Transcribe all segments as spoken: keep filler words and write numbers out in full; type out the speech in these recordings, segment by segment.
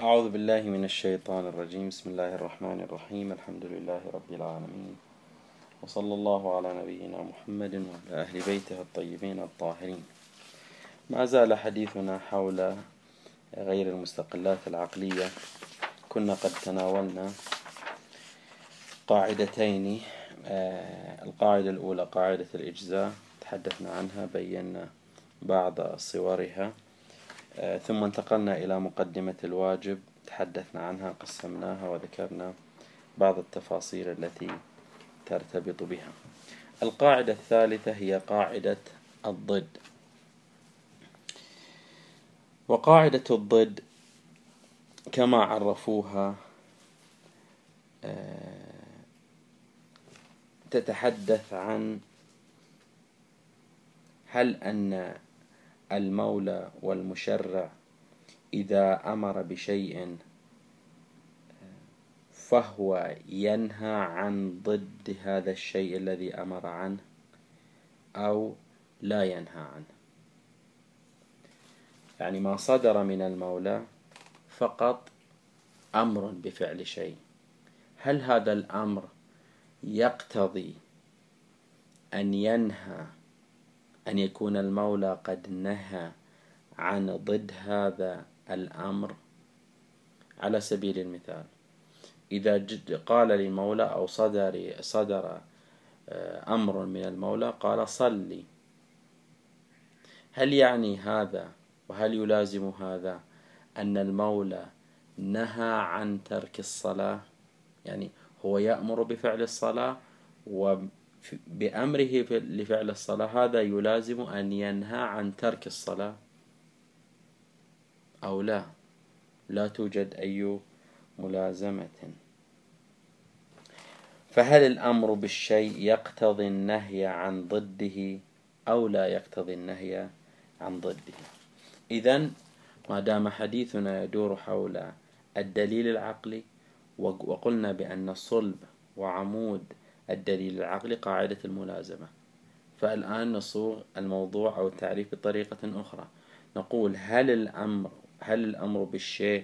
أعوذ بالله من الشيطان الرجيم. بسم الله الرحمن الرحيم. الحمد لله رب العالمين، وصلى الله على نبينا محمد وعلى أهل بيته الطيبين الطاهرين. ما زال حديثنا حول غير المستقلات العقلية. كنا قد تناولنا قاعدتين. القاعدة الأولى قاعدة الإجزاء، تحدثنا عنها، بينا بعض صورها، ثم انتقلنا إلى مقدمة الواجب، تحدثنا عنها، قسمناها وذكرنا بعض التفاصيل التي ترتبط بها. القاعدة الثالثة هي قاعدة الضد. وقاعدة الضد كما عرفوها تتحدث عن هل أن المولى والمشرع إذا أمر بشيء فهو ينهى عن ضد هذا الشيء الذي أمر عنه أو لا ينهى عنه. يعني ما صدر من المولى فقط أمر بفعل شيء، هل هذا الأمر يقتضي أن ينهى أن يكون المولى قد نهى عن ضد هذا الأمر؟ على سبيل المثال، إذا قال للمولى أو صدر صدر أمر من المولى قال صلي، هل يعني هذا وهل يلازم هذا أن المولى نهى عن ترك الصلاة؟ يعني هو يأمر بفعل الصلاة، وبأمره لفعل الصلاة هذا يلازم أن ينهى عن ترك الصلاة أو لا؟ لا توجد أي ملازمة. فهل الأمر بالشيء يقتضي النهي عن ضده أو لا يقتضي النهي عن ضده؟ إذن ما دام حديثنا يدور حول الدليل العقلي، وقلنا بأن صلب وعمود الدليل العقلي قاعدة الملازمة، فالآن نصوغ الموضوع أو التعريف بطريقة أخرى. نقول هل الأمر هل الأمر بالشيء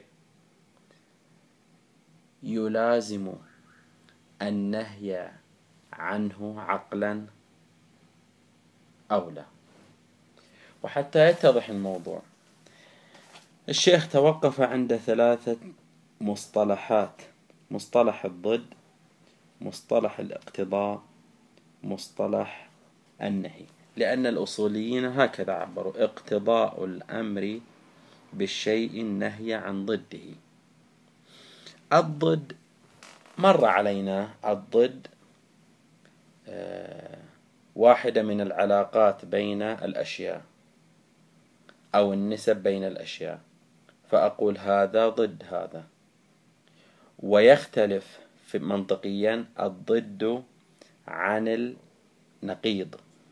يلازم النهي عنه عقلا أو لا؟ وحتى يتضح الموضوع، الشيخ توقف عند ثلاثة مصطلحات: مصطلح الضد، مصطلح الاقتضاء، مصطلح النهي. لأن الأصوليين هكذا عبروا: اقتضاء الأمر بالشيء النهي عن ضده. الضد مر علينا، الضد واحدة من العلاقات بين الأشياء أو النسب بين الأشياء، فأقول هذا ضد هذا. ويختلف في منطقيا الضد عن النقيض،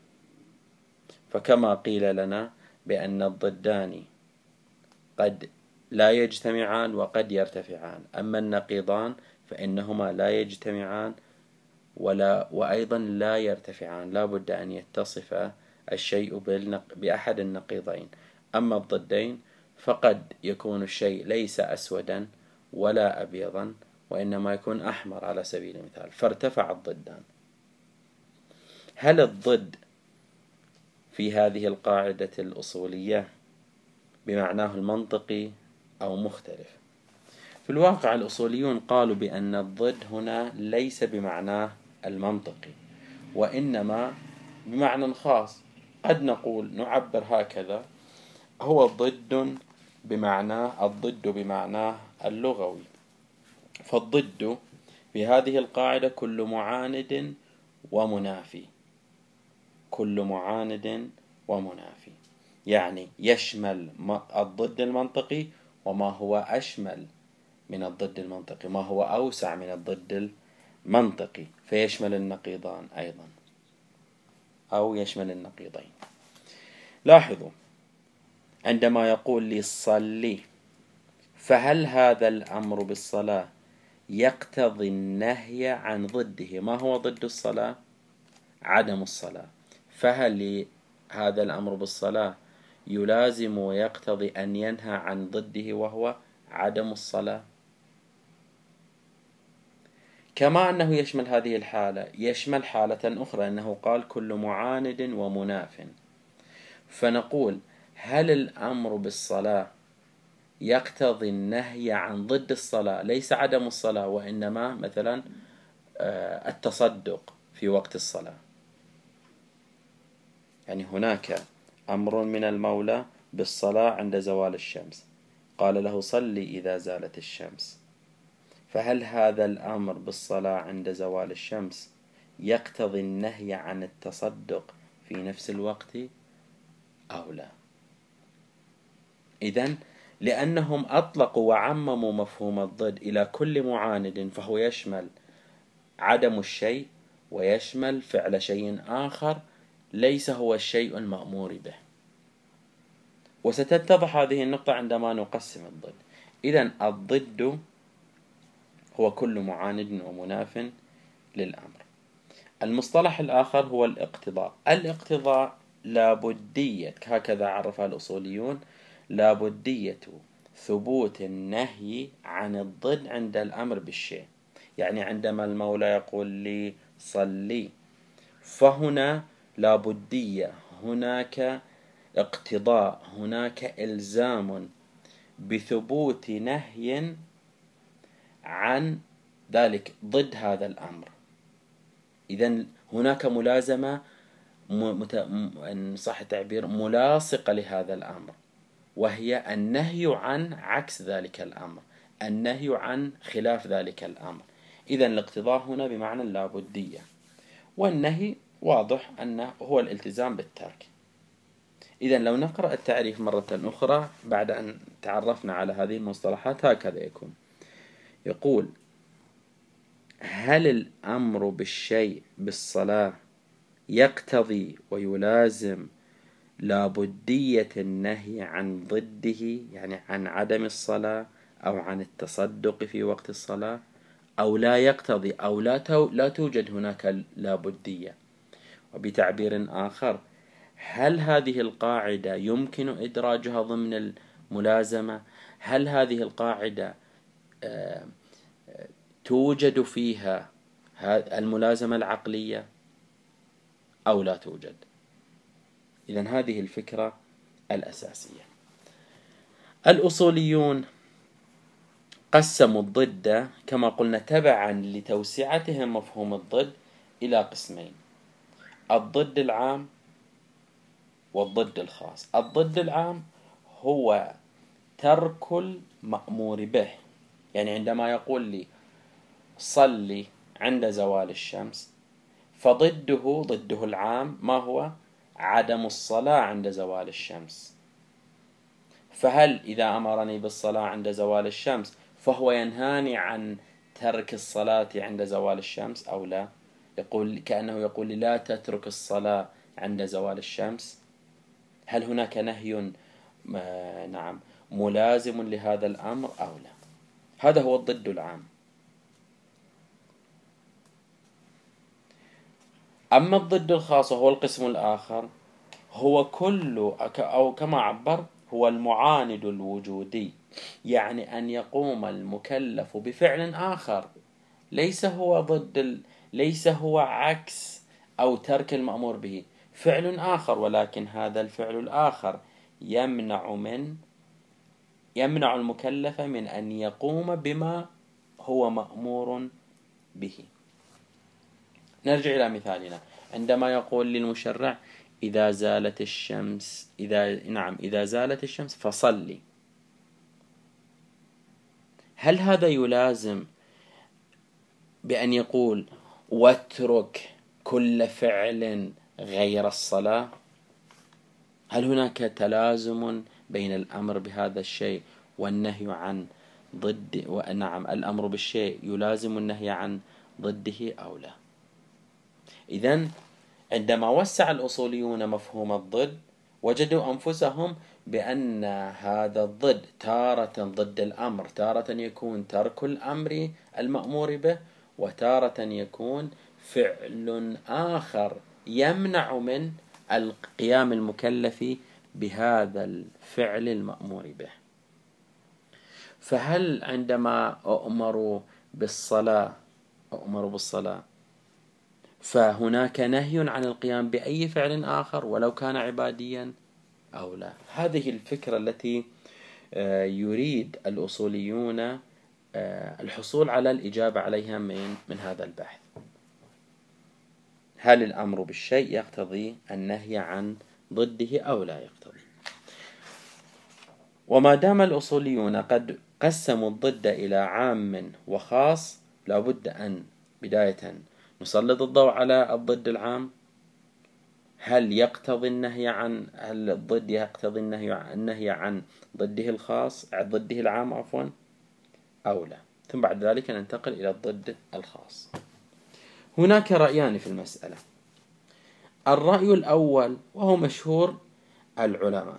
فكما قيل لنا بأن الضدان قد لا يجتمعان وقد يرتفعان، أما النقيضان فإنهما لا يجتمعان ولا وأيضا لا يرتفعان، لا بد أن يتصف الشيء بأحد النقيضين. أما الضدين فقد يكون الشيء ليس أسودا ولا أبيضا، وإنما يكون أحمر على سبيل المثال، فارتفع الضدان. هل الضد في هذه القاعدة الأصولية بمعناه المنطقي أو مختلف؟ في الواقع الأصوليون قالوا بأن الضد هنا ليس بمعناه المنطقي، وإنما بمعنى خاص. قد نقول نعبر هكذا: هو ضد بمعناه الضد بمعناه اللغوي. فالضد في هذه القاعدة كل معاند ومنافي، كل معاند ومنافي، يعني يشمل الضد المنطقي وما هو أشمل من الضد المنطقي، ما هو أوسع من الضد المنطقي، فيشمل النقيضان أيضا أو يشمل النقيضين. لاحظوا، عندما يقول لي صلي، فهل هذا الأمر بالصلاة يقتضي النهي عن ضده؟ ما هو ضد الصلاة؟ عدم الصلاة. فهل هذا الأمر بالصلاة يلازم ويقتضي أن ينهى عن ضده وهو عدم الصلاة؟ كما أنه يشمل هذه الحالة يشمل حالة أخرى، أنه قال كل معاند ومناف. فنقول هل الأمر بالصلاة يقتضي النهي عن ضد الصلاة، ليس عدم الصلاة وإنما مثلا التصدق في وقت الصلاة؟ يعني هناك أمر من المولى بالصلاة عند زوال الشمس، قال له صلي إذا زالت الشمس، فهل هذا الأمر بالصلاة عند زوال الشمس يقتضي النهي عن التصدق في نفس الوقت أو لا؟ إذن لأنهم أطلقوا وعمموا مفهوم الضد إلى كل معاند، فهو يشمل عدم الشيء ويشمل فعل شيء آخر ليس هو الشيء المأمور به. وستتضح هذه النقطة عندما نقسم الضد. إذن الضد هو كل معاند ومناف للأمر. المصطلح الآخر هو الاقتضاء. الاقتضاء لابدية، هكذا عرفها الأصوليون، لابدية ثبوت النهي عن الضد عند الأمر بالشيء. يعني عندما المولى يقول لي صلي، فهنا لابدية، هناك اقتضاء، هناك إلزام بثبوت نهي عن ذلك ضد هذا الأمر. إذن هناك ملازمة مت... إن صح التعبير ملاصقة لهذا الأمر، وهي النهي عن عكس ذلك الأمر، النهي عن خلاف ذلك الأمر. إذن الاقتضاء هنا بمعنى اللابدية، والنهي واضح أنه هو الالتزام بالترك. إذن لو نقرأ التعريف مرة أخرى بعد أن تعرفنا على هذه المصطلحات هكذا يكون: يقول: هل الأمر بالشيء بالصلاة يقتضي ويلازم لابدية النهي عن ضده، يعني عن عدم الصلاة أو عن التصدق في وقت الصلاة، أو لا يقتضي أو لا, تو لا توجد هناك لابدية؟ وبتعبير آخر، هل هذه القاعدة يمكن إدراجها ضمن الملازمة؟ هل هذه القاعدة توجد فيها الملازمة العقلية أو لا توجد؟ إذن هذه الفكرة الأساسية. الأصوليون قسموا الضد كما قلنا تبعا لتوسعتهم مفهوم الضد إلى قسمين: الضد العام والضد الخاص. الضد العام هو ترك المأمور به، يعني عندما يقول لي صلي عند زوال الشمس، فضده ضده العام ما هو؟ عدم الصلاة عند زوال الشمس. فهل إذا أمرني بالصلاة عند زوال الشمس فهو ينهاني عن ترك الصلاة عند زوال الشمس أو لا؟ يقول كأنه يقول لي لا تترك الصلاة عند زوال الشمس. هل هناك نهي نعم ملازم لهذا الأمر أو لا؟ هذا هو الضد العام. أما الضد الخاص وهو القسم الآخر، هو كل أو كما عبر هو المعاند الوجودي، يعني أن يقوم المكلف بفعل آخر ليس هو ضد ال... ليس هو عكس أو ترك المأمور به، فعل آخر، ولكن هذا الفعل الآخر يمنع من يمنع المكلف من أن يقوم بما هو مأمور به. نرجع إلى مثالنا، عندما يقول للمشرع إذا زالت الشمس إذا نعم إذا زالت الشمس فصلي، هل هذا يلازم بأن يقول واترك كل فعل غير الصلاة؟ هل هناك تلازم بين الأمر بهذا الشيء والنهي عن ضد ونعم الأمر بالشيء يلازم النهي عن ضده أو لا؟ إذن عندما وسع الأصوليون مفهوم الضد وجدوا أنفسهم بأن هذا الضد تارة ضد الأمر، تارة يكون ترك الأمر المأمور به، وتارة يكون فعل آخر يمنع من القيام المكلف بهذا الفعل المأمور به. فهل عندما أؤمر بالصلاة أؤمر بالصلاة فهناك نهي عن القيام بأي فعل آخر ولو كان عباديا أو لا؟ هذه الفكرة التي يريد الأصوليون الحصول على الإجابة عليها من من هذا البحث. هل الأمر بالشيء يقتضي النهي عن ضده أو لا يقتضي؟ وما دام الأصوليون قد قسموا الضد إلى عام وخاص، لابد أن بداية نسلط الضوء على الضد العام. هل يقتضي النهي عن هل الضد يقتضي النهي النهي عن ضده الخاص ضده العام عفوا أو لا؟ ثم بعد ذلك ننتقل إلى الضد الخاص. هناك رأيان في المسألة. الرأي الأول وهو مشهور العلماء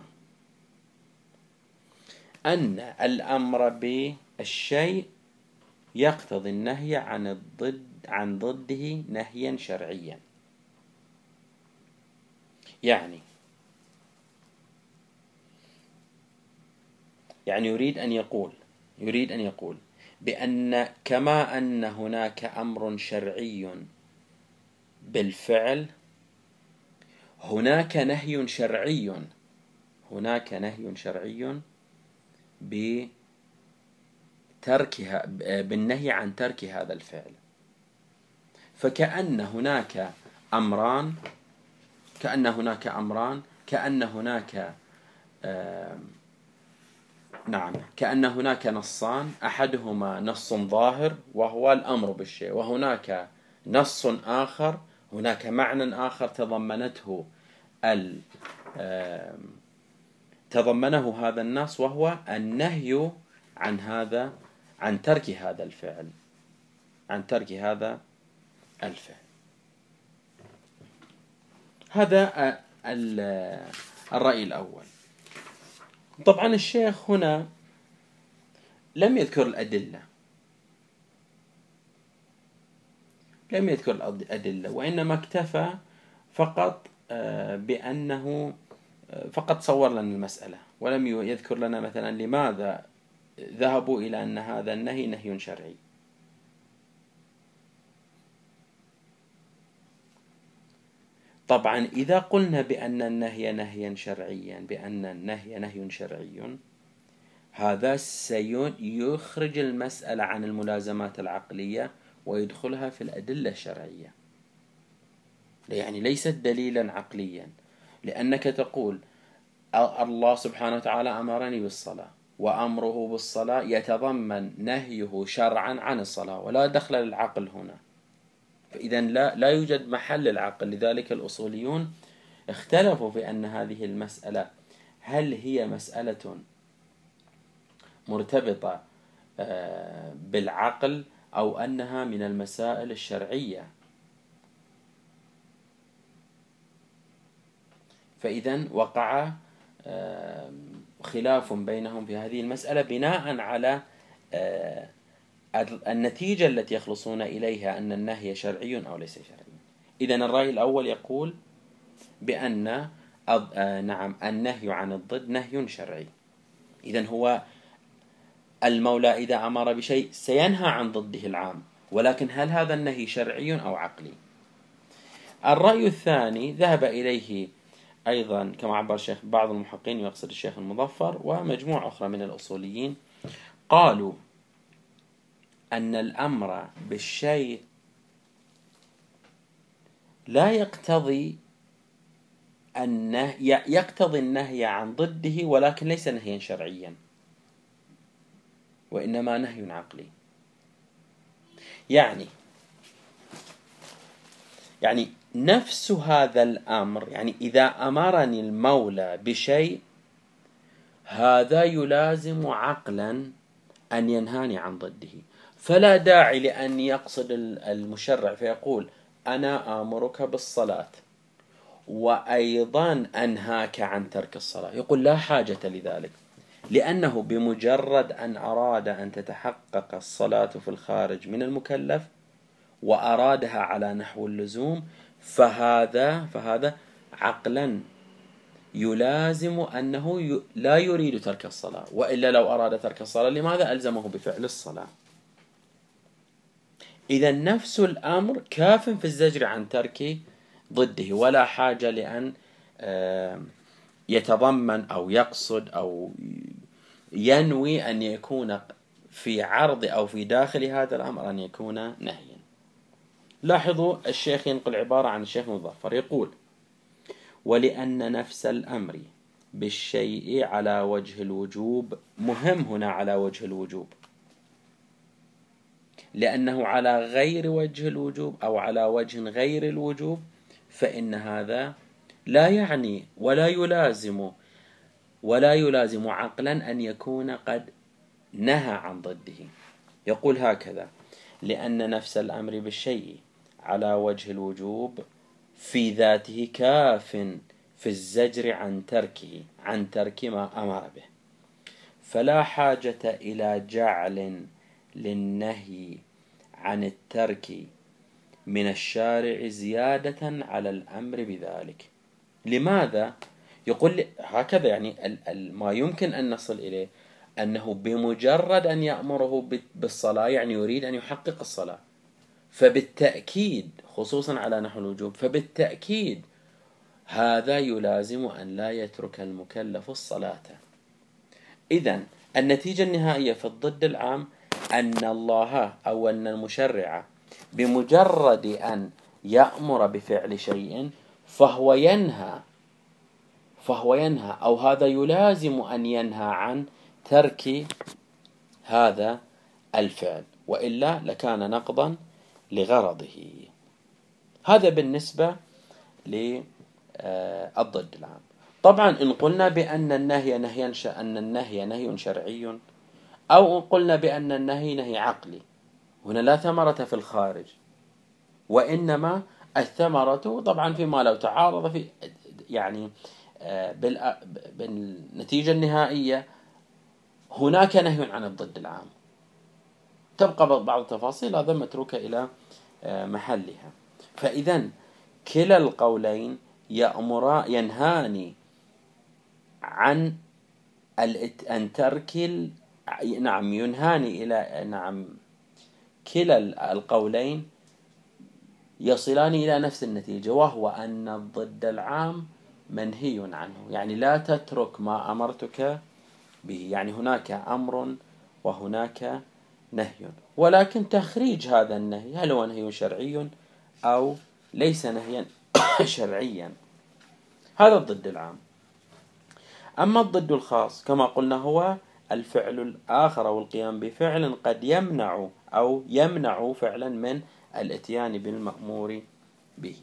أن الأمر بالشيء يقتضي النهي عن الضد عن ضده نهيا شرعيا. يعني يعني يريد أن يقول يريد أن يقول بأن كما أن هناك أمر شرعي بالفعل، هناك نهي شرعي هناك نهي شرعي بتركها بالنهي عن ترك هذا الفعل. فكأن هناك أمران كأن هناك أمران كأن هناك آه نعم كأن هناك نصان، أحدهما نص ظاهر وهو الأمر بالشيء، وهناك نص آخر، هناك معنى آخر تضمنته ال تضمنه هذا النص وهو النهي عن هذا عن ترك هذا الفعل عن ترك هذا الفعل. هذا الرأي الأول. طبعا الشيخ هنا لم يذكر الأدلة لم يذكر الأدلة وإنما اكتفى فقط بأنه فقط صور لنا المسألة، ولم يذكر لنا مثلا لماذا ذهبوا إلى أن هذا النهي نهي شرعي. طبعا إذا قلنا بأن النهي نهيا شرعيا بأن النهي نهي شرعي، هذا سيخرج المسألة عن الملازمات العقلية ويدخلها في الأدلة الشرعية، يعني ليست دليلا عقليا، لأنك تقول الله سبحانه وتعالى أمرني بالصلاة، وأمره بالصلاة يتضمن نهيه شرعا عن الصلاة، ولا دخل للعقل هنا، فإذا لا, لا يوجد محل للعقل. لذلك الأصوليون اختلفوا في أن هذه المسألة هل هي مسألة مرتبطة بالعقل أو أنها من المسائل الشرعية. فإذا وقع خلاف بينهم في هذه المسألة بناء على النتيجة التي يخلصون إليها أن النهي شرعي أو ليس شرعي. إذن الرأي الأول يقول بأن نعم النهي عن الضد نهي شرعي. إذن هو المولى إذا أمر بشيء سينهى عن ضده العام، ولكن هل هذا النهي شرعي أو عقلي؟ الرأي الثاني ذهب إليه أيضا كما عبر الشيخ بعض المحققين، يقصد الشيخ المظفر ومجموعة أخرى من الأصوليين، قالوا أن الأمر بالشيء لا يقتضي النهي يقتضي النهي عن ضده، ولكن ليس نهيا شرعيا وإنما نهي عقلي. يعني يعني نفس هذا الأمر، يعني إذا أمرني المولى بشيء هذا يلازم عقلا أن ينهاني عن ضده، فلا داعي لأن يقصد المشرع فيقول أنا آمرك بالصلاة وأيضا أنهاك عن ترك الصلاة، يقول لا حاجة لذلك، لأنه بمجرد أن أراد أن تتحقق الصلاة في الخارج من المكلف وأرادها على نحو اللزوم فهذا فهذا عقلا يلازم أنه لا يريد ترك الصلاة، وإلا لو أراد ترك الصلاة لماذا ألزمه بفعل الصلاة؟ إذا نفس الأمر كاف في الزجر عن ترك ضده، ولا حاجة لأن يتضمن أو يقصد أو ينوي أن يكون في عرض أو في داخل هذا الأمر أن يكون نهيا. لاحظوا الشيخ ينقل عبارة عن الشيخ مظفر يقول: ولأن نفس الأمر بالشيء على وجه الوجوب، مهم هنا على وجه الوجوب، لأنه على غير وجه الوجوب أو على وجه غير الوجوب فإن هذا لا يعني ولا يلازم ولا يلازم عقلا أن يكون قد نهى عن ضده. يقول هكذا: لأن نفس الأمر بالشيء على وجه الوجوب في ذاته كاف في الزجر عن تركه عن ترك ما أمر به، فلا حاجة إلى جعل للنهي عن الترك من الشارع زيادة على الأمر بذلك. لماذا؟ يقول هكذا، يعني ما يمكن أن نصل إليه أنه بمجرد أن يأمره بالصلاة يعني يريد أن يحقق الصلاة، فبالتأكيد خصوصا على نحو الوجوب، فبالتأكيد هذا يلازم أن لا يترك المكلف الصلاة. إذن النتيجة النهائية في الضد العام أن الله أو أن المشرع بمجرد أن يأمر بفعل شيء فهو ينهى فهو ينهى أو هذا يلازم أن ينهى عن ترك هذا الفعل، وإلا لكان نقضا لغرضه. هذا بالنسبة للضد العام. طبعا إن قلنا بأن النهي نهي أن النهي نهي شرعي، أو قلنا بأن النهي نهي عقلي، هنا لا ثمرة في الخارج، وإنما الثمرة طبعا فيما لو تعارض في يعني بالنتيجة النهائية هناك نهي عن الضد العام. تبقى بعض التفاصيل هذا متروكة إلى محلها. فإذا كلا القولين يأمر ينهاني عن أن ترك نعم ينهاني إلى نعم كلا القولين يصلان إلى نفس النتيجة، وهو أن الضد العام منهي عنه، يعني لا تترك ما أمرتك به، يعني هناك أمر وهناك نهي، ولكن تخريج هذا النهي هل هو نهي شرعي أو ليس نهيا شرعيا. هذا الضد العام. أما الضد الخاص كما قلنا هو الفعل الآخر أو القيام بفعل قد يمنع أو يمنع فعلا من الاتيان بالمأمور به.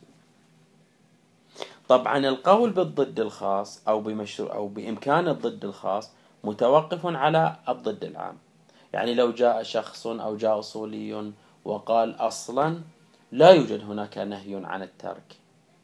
طبعا القول بالضد الخاص أو بمشروع أو بإمكان الضد الخاص متوقف على الضد العام. يعني لو جاء شخص أو جاء أصولي وقال أصلا لا يوجد هناك نهي عن الترك،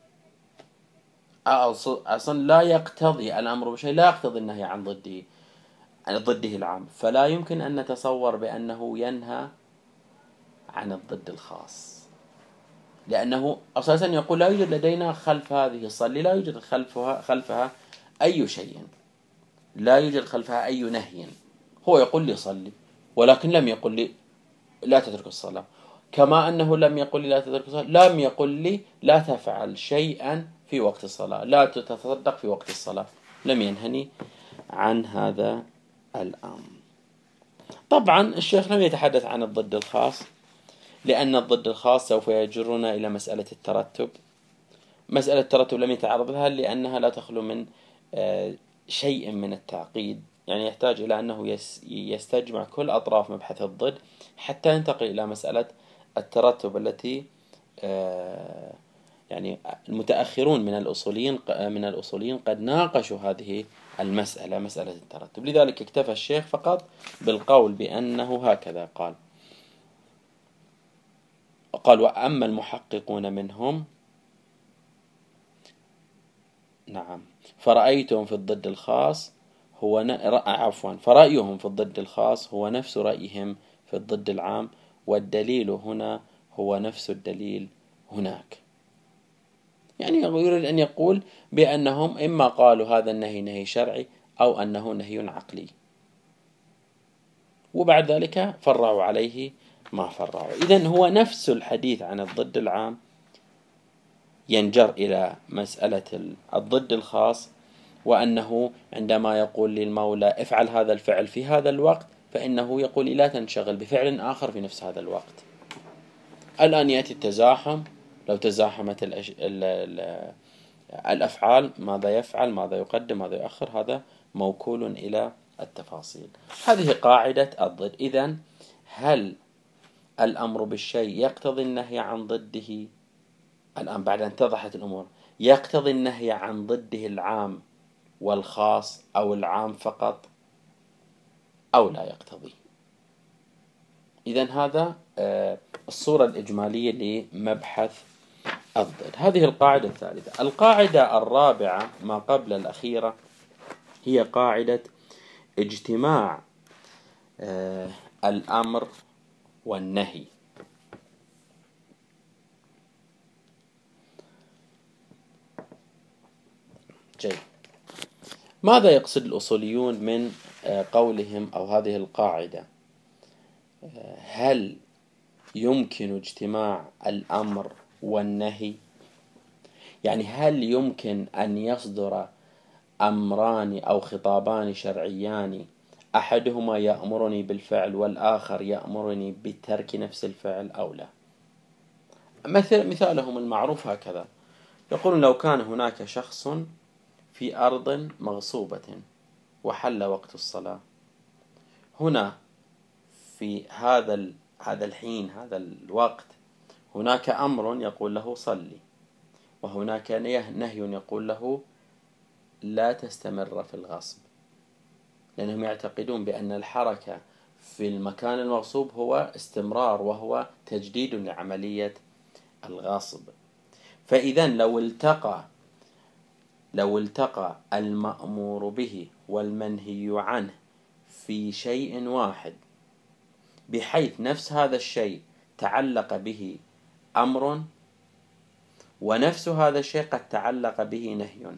أصلا لا يقتضي الأمر بشيء لا يقتضي النهي عن ضده عن ضده العام، فلا يمكن أن نتصور بأنه ينهى عن الضد الخاص، لأنه أساسا يقول لا يوجد لدينا خلف هذه الصلي لا يوجد خلفها خلفها أي شيء، لا يوجد خلفها أي نهي. هو يقول لي صلي ولكن لم يقل لي لا تترك الصلاة، كما أنه لم يقل لي لا تترك الصلاة لم يقل لي لا تفعل شيئا في وقت الصلاة، لا تتصدق في وقت الصلاة، لم ينهني عن هذا الأمر. طبعا الشيخ لم يتحدث عن الضد الخاص، لأن الضد الخاص سوف يجرنا إلى مسألة الترتب. مسألة الترتب لم يتعرض لها لأنها لا تخلو من شيء من التعقيد، يعني يحتاج إلى أنه يستجمع كل أطراف مبحث الضد حتى ينتقل إلى مسألة الترتب التي يعني المتأخرون من الأصوليين من الأصوليين قد ناقشوا هذه المسألة، مسألة الترتب. لذلك اكتفى الشيخ فقط بالقول بأنه هكذا قال قال وأما المحققون منهم نعم فرأيتهم في الضد الخاص هو ن... عفوا فرأيهم في الضد الخاص هو نفس رأيهم في الضد العام، والدليل هنا هو نفس الدليل هناك. يعني يريد أن يقول بأنهم إما قالوا هذا النهي نهي شرعي أو أنه نهي عقلي، وبعد ذلك فرعوا عليه ما فرعوا. إذن هو نفس الحديث عن الضد العام ينجر إلى مسألة الضد الخاص، وأنه عندما يقول للمولى افعل هذا الفعل في هذا الوقت، فإنه يقول لا تنشغل بفعل آخر في نفس هذا الوقت. الآن يأتي التزاحم، لو تزاحمت الأش... ال... ال... الأفعال ماذا يفعل، ماذا يقدم، ماذا يؤخر، هذا موكول إلى التفاصيل. هذه قاعدة الضد. إذن هل الأمر بالشيء يقتضي النهي عن ضده؟ الآن بعد أن اتضحت الأمور، يقتضي النهي عن ضده العام والخاص أو العام فقط أو لا يقتضي؟ إذن هذا الصورة الإجمالية لمبحث الضد. هذه القاعدة الثالثة. القاعدة الرابعة ما قبل الأخيرة هي قاعدة اجتماع الأمر والنهي. جيد. ماذا يقصد الأصوليون من قولهم أو هذه القاعدة؟ هل يمكن اجتماع الأمر والنهي؟ يعني هل يمكن أن يصدر أمران أو خطابان شرعيان أحدهما يأمرني بالفعل والآخر يأمرني بترك نفس الفعل أو لا؟ مثل مثالهم المعروف هكذا، يقولون لو كان هناك شخص في أرض مغصوبة وحل وقت الصلاة، هنا في هذا هذا الحين هذا الوقت هناك أمر يقول له صلي، وهناك نهي يقول له لا تستمر في الغصب، لأنهم يعتقدون بأن الحركة في المكان المغصوب هو استمرار وهو تجديد لعملية الغصب. فإذا لو التقى لو التقى المأمور به والمنهي عنه في شيء واحد، بحيث نفس هذا الشيء تعلق به أمر ونفس هذا الشيء قد تعلق به نهي،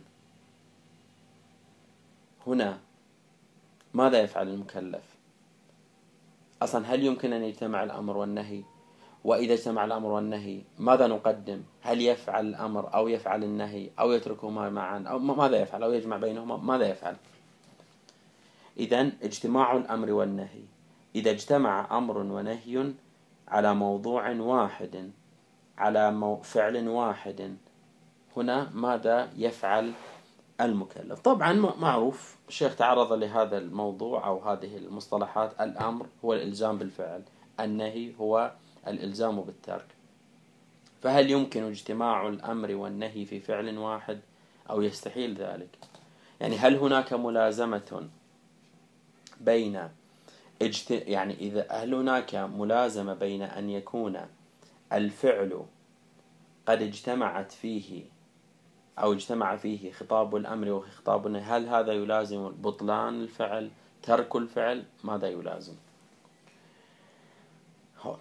هنا ماذا يفعل المكلف؟ أصلا هل يمكن أن يجتمع الأمر والنهي؟ وإذا اجتمع الأمر والنهي ماذا نقدم؟ هل يفعل الأمر أو يفعل النهي أو يتركهما معا أو ماذا يفعل أو يجمع بينهما؟ ماذا يفعل؟ إذن اجتماع الأمر والنهي، إذا اجتمع أمر ونهي على موضوع واحد على فعل واحد، هنا ماذا يفعل المكلف؟ طبعا معروف، الشيخ تعرض لهذا الموضوع أو هذه المصطلحات. الأمر هو الإلزام بالفعل، النهي هو الإلزام بالترك. فهل يمكن اجتماع الأمر والنهي في فعل واحد أو يستحيل ذلك؟ يعني هل هناك ملازمة بين اجت... يعني إذا هل هناك ملازمة بين أن يكون الفعل قد اجتمعت فيه أو اجتمع فيه خطاب الأمر وخطاب النهي، هل هذا يلازم بطلان الفعل، ترك الفعل، ماذا يلازم؟ هو.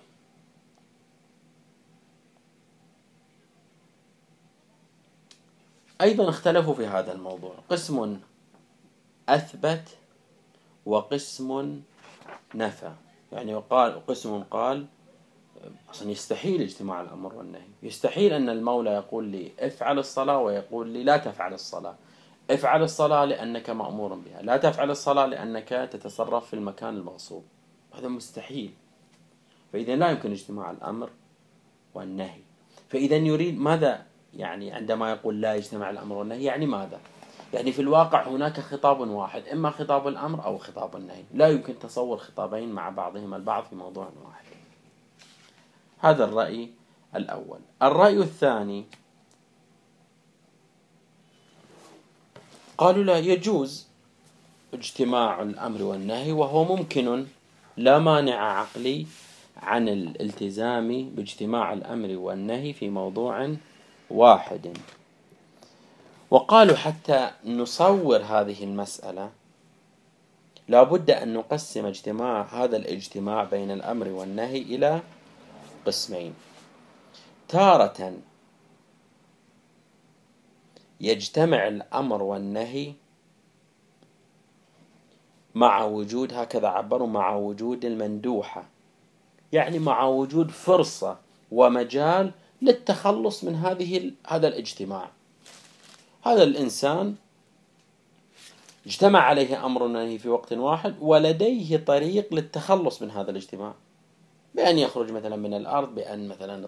أيضا اختلفوا في هذا الموضوع، قسم أثبت وقسم نفى. يعني قال قسم قال أصلا يستحيل اجتماع الأمر والنهي، يستحيل أن المولى يقول لي افعل الصلاة ويقول لي لا تفعل الصلاة، افعل الصلاة لأنك مأمور بها، لا تفعل الصلاة لأنك تتصرف في المكان المغصوب، هذا مستحيل. فإذا لا يمكن اجتماع الأمر والنهي. فإذا يريد ماذا يعني عندما يقول لا يجتمع الأمر والنهي؟ يعني ماذا؟ يعني في الواقع هناك خطاب واحد، إما خطاب الأمر أو خطاب النهي، لا يمكن تصور خطابين مع بعضهما البعض في موضوع واحد. هذا الرأي الأول. الرأي الثاني قالوا لا يجوز اجتماع الأمر والنهي، وهو ممكن، لا مانع عقلي عن الالتزام باجتماع الأمر والنهي في موضوع واحد. وقالوا حتى نصور هذه المسألة لا بد أن نقسم اجتماع هذا الاجتماع بين الأمر والنهي إلى قسمين. تارة يجتمع الأمر والنهي مع وجود، هكذا عبروا، مع وجود المندوحة، يعني مع وجود فرصة ومجال للتخلص من هذه هذا الاجتماع. هذا الإنسان اجتمع عليه أمر ونهي في وقت واحد، ولديه طريق للتخلص من هذا الاجتماع، بأن يخرج مثلا من الأرض، بأن مثلا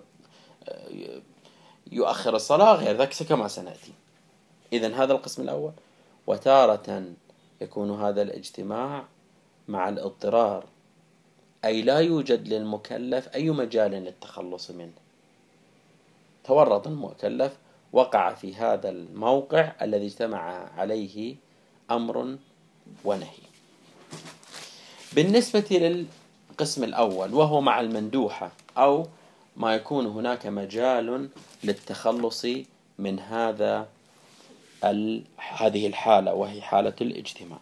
يؤخر الصلاة، غير ذلك كما سنأتي. إذن هذا القسم الأول. وتارة يكون هذا الاجتماع مع الاضطرار، أي لا يوجد للمكلف أي مجال للتخلص منه، تورط المكلف، وقع في هذا الموقع الذي اجتمع عليه أمر ونهي. بالنسبة للقسم الأول وهو مع المندوحة، أو ما يكون هناك مجال للتخلص من هذا هذه الحالة، وهي حالة الاجتماع.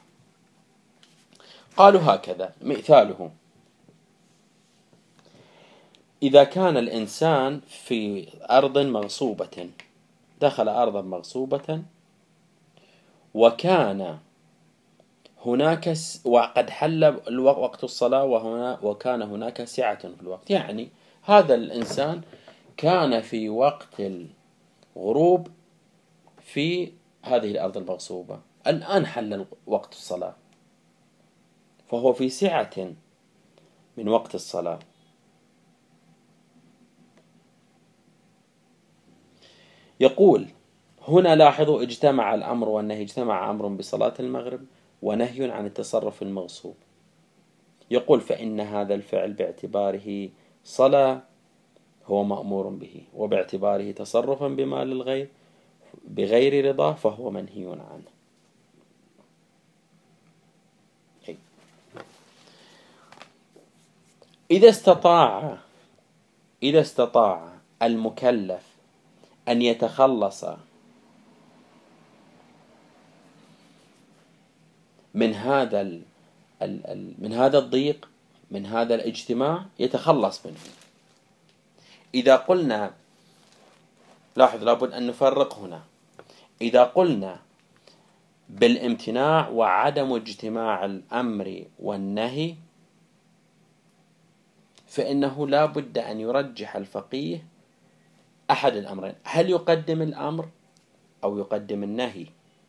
قالوا هكذا مثاله: إذا كان الإنسان في أرض مغصوبة، دخل أرضا مغصوبة، وكان هناك وقد حل وقت الصلاة، وهنا وكان هناك سعة في الوقت، يعني هذا الإنسان كان في وقت الغروب في هذه الأرض المغصوبة، الآن حل وقت الصلاة، فهو في سعة من وقت الصلاة. يقول هنا لاحظوا: اجتمع الأمر والنهي، اجتمع أمر بصلاة المغرب ونهي عن التصرف المغصوب. يقول فإن هذا الفعل باعتباره صلاة هو مأمور به، وباعتباره تصرفا بمال الغير بغير رضاه فهو منهي عنه. إذا استطاع إذا استطاع المكلف أن يتخلص من هذا ال ال من هذا الضيق، من هذا الاجتماع، يتخلص منه. إذا قلنا، لاحظ لابد أن نفرق هنا، إذا قلنا بالامتناع وعدم اجتماع الأمر والنهي، فإنه لا بد أن يرجح الفقيه أحد الأمرين: هل يقدم الأمر أو يقدم النهي؟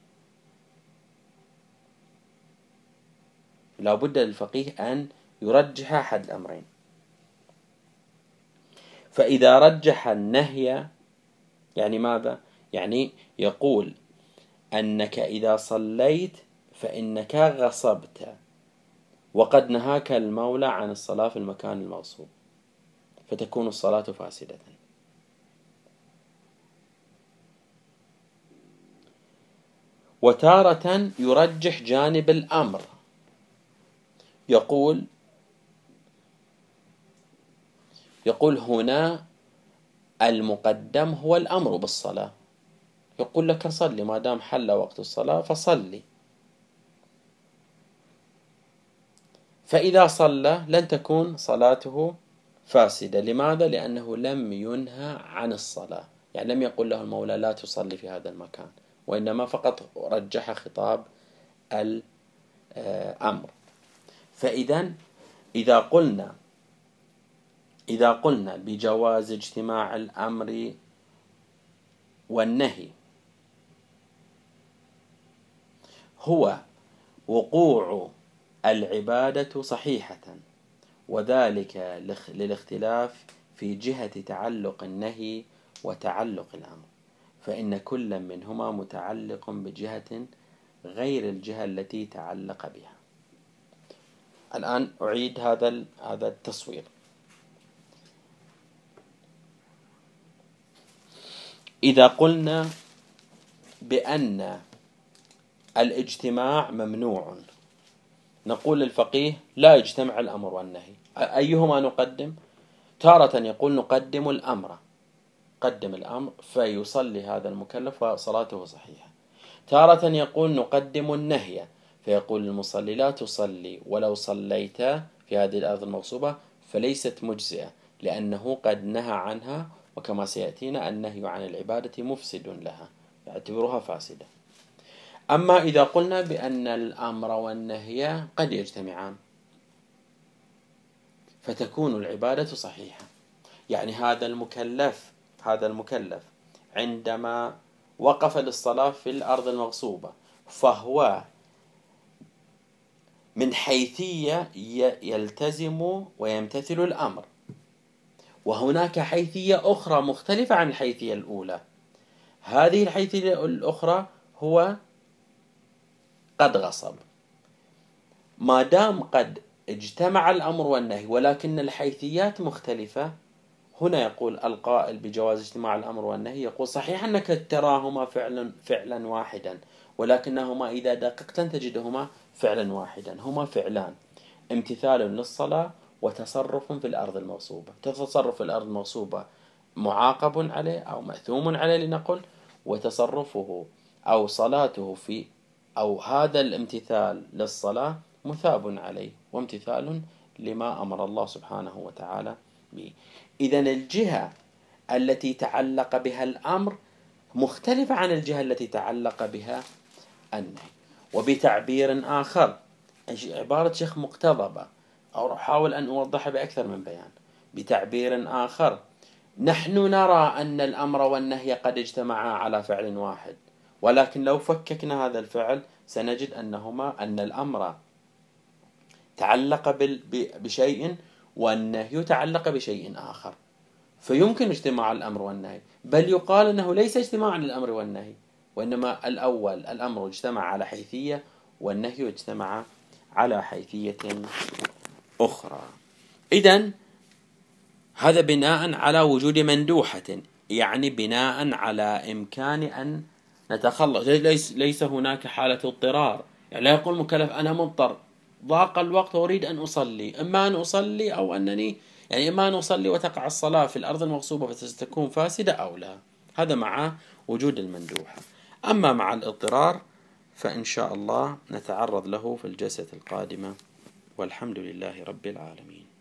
لا بد للفقيه أن يرجح أحد الأمرين. فإذا رجح النهي، يعني ماذا؟ يعني يقول أنك إذا صليت فإنك غصبت، وقد نهاك المولى عن الصلاة في المكان المغصوب، فتكون الصلاة فاسدة. وتارة يرجح جانب الأمر، يقول يقول هنا المقدم هو الأمر بالصلاة، يقول لك صلي ما دام حل وقت الصلاة فصلي. فإذا صلى لن تكون صلاته فاسدة. لماذا؟ لأنه لم ينهى عن الصلاة، يعني لم يقل له المولى لا تصلي في هذا المكان، وإنما فقط رجح خطاب الأمر. فإذا إذا قلنا إذا قلنا بجواز اجتماع الأمر والنهي هو وقوع العبادة صحيحة، وذلك للاختلاف في جهة تعلق النهي وتعلق الأمر، فإن كل منهما متعلق بجهة غير الجهة التي تعلق بها. الآن أعيد هذا هذا التصوير. إذا قلنا بأن الاجتماع ممنوع، نقول للفقيه لا يجتمع الأمر والنهي، أيهما نقدم؟ تارة يقول نقدم الأمر، قدم الأمر فيصلي هذا المكلف وصلاته صحيحة. تارة يقول نقدم النهي، فيقول المصلي لا تصلي ولو صليت في هذه الأرض المغصوبة فليست مجزئة، لأنه قد نهى عنها، وكما سيأتينا النهي عن العبادة مفسد لها، يعتبرها فاسدة. أما إذا قلنا بأن الأمر والنهي قد يجتمعان فتكون العبادة صحيحة. يعني هذا المكلف هذا المكلف عندما وقف للصلاة في الأرض المغصوبة فهو من حيثية يلتزم ويمتثل الأمر، وهناك حيثية أخرى مختلفة عن الحيثية الأولى. هذه الحيثية الأخرى هو قد غصب. ما دام قد اجتمع الأمر والنهي ولكن الحيثيات مختلفة، هنا يقول القائل بجواز اجتماع الأمر والنهي يقول صحيح أنك تراهما فعلا فعلا واحدا، ولكنهما إذا دققت تجدهما فعلا واحدا. هما فعلان: امتثال للصلاة وتصرف في الأرض المغصوبة. تصرف في الأرض المغصوبة معاقب عليه أو مأثوم عليه لنقل، وتصرفه أو صلاته في أو هذا الامتثال للصلاة مثاب عليه وامتثال لما أمر الله سبحانه وتعالى به. إذن الجهة التي تعلق بها الأمر مختلفة عن الجهة التي تعلق بها النهي. وبتعبير آخر، عبارة شيخ مقتضبة أو أحاول أن أوضحها بأكثر من بيان. بتعبير آخر، نحن نرى أن الأمر والنهي قد اجتمعا على فعل واحد، ولكن لو فككنا هذا الفعل سنجد أنهما أن الأمر تعلق بشيء والنهي تعلق بشيء آخر، فيمكن اجتماع الأمر والنهي، بل يقال أنه ليس اجتماعا للأمر والنهي، وإنما الأول الأمر اجتمع على حيثية والنهي اجتمع على حيثية أخرى. إذن هذا بناء على وجود مندوحة، يعني بناء على إمكان أن نتخلص. ليس, ليس هناك حالة اضطرار، يعني لا يقول المكلف أنا مضطر ضاق الوقت وأريد أن أصلي، إما أن أصلي أو أنني يعني إما أن أصلي وتقع الصلاة في الأرض المغصوبة فتكون فاسدة أو لا. هذا مع وجود المندوحة. أما مع الاضطرار فإن شاء الله نتعرض له في الجلسة القادمة، والحمد لله رب العالمين.